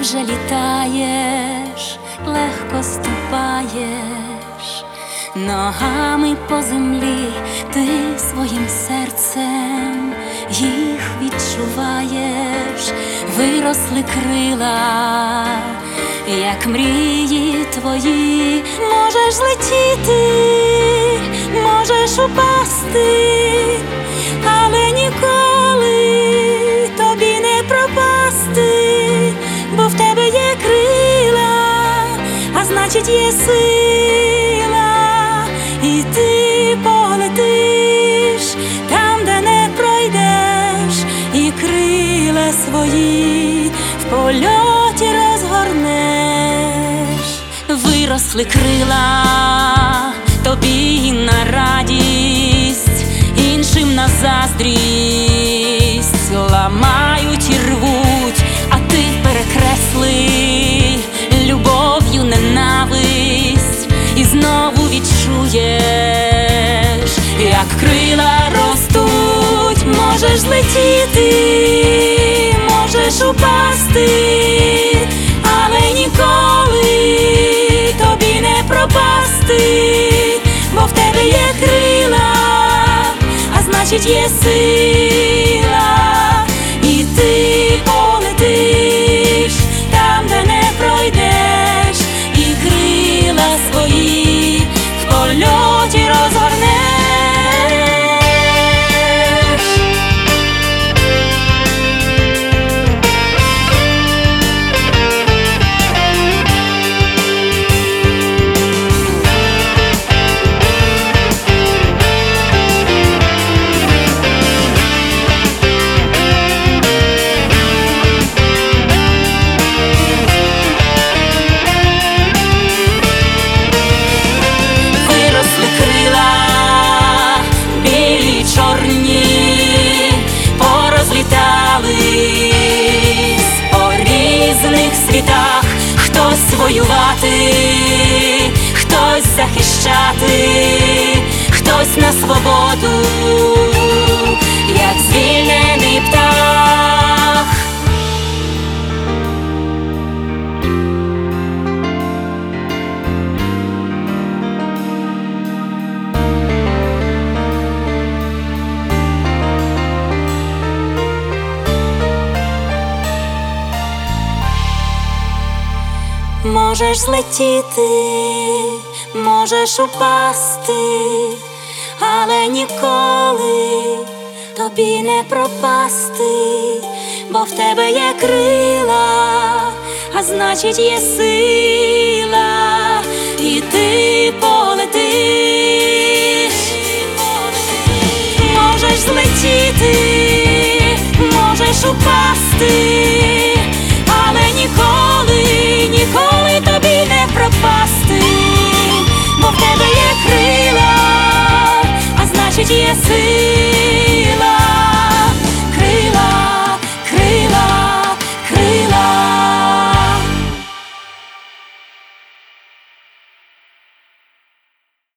вже літаєш, легко ступаєш ногами по землі, ти своїм серцем їх відчуваєш, виросли крила, як мрії твої. Можеш злетіти, можеш упасти, але ніколи тобі не пропасти, бо в тебе є крила, а значить є сила, і ти полетиш там, де не пройдеш, і крила свої в польоті розгорнеш. Виросли крила тобі на радість, іншим на заздрість, ламають і рвуть, а ти перекресли любов'ю ненависть, і знову відчуєш, як крила ростуть. Можеш злетіти, можеш упасти, але ніколи тобі не пропасти, бо в тебе є крила, а значить є сила, і ти полетиш там, де не пройдеш, і крила свої в польоті розгорнеш. По різних світах, хтось воювати, хтось захищати, хтось на свободу, як звільнений птах. Можеш злетіти, можеш упасти, але ніколи тобі не пропасти, бо в тебе є крила, а значить є сила, і ти полетиш. Можеш злетіти, можеш упасти,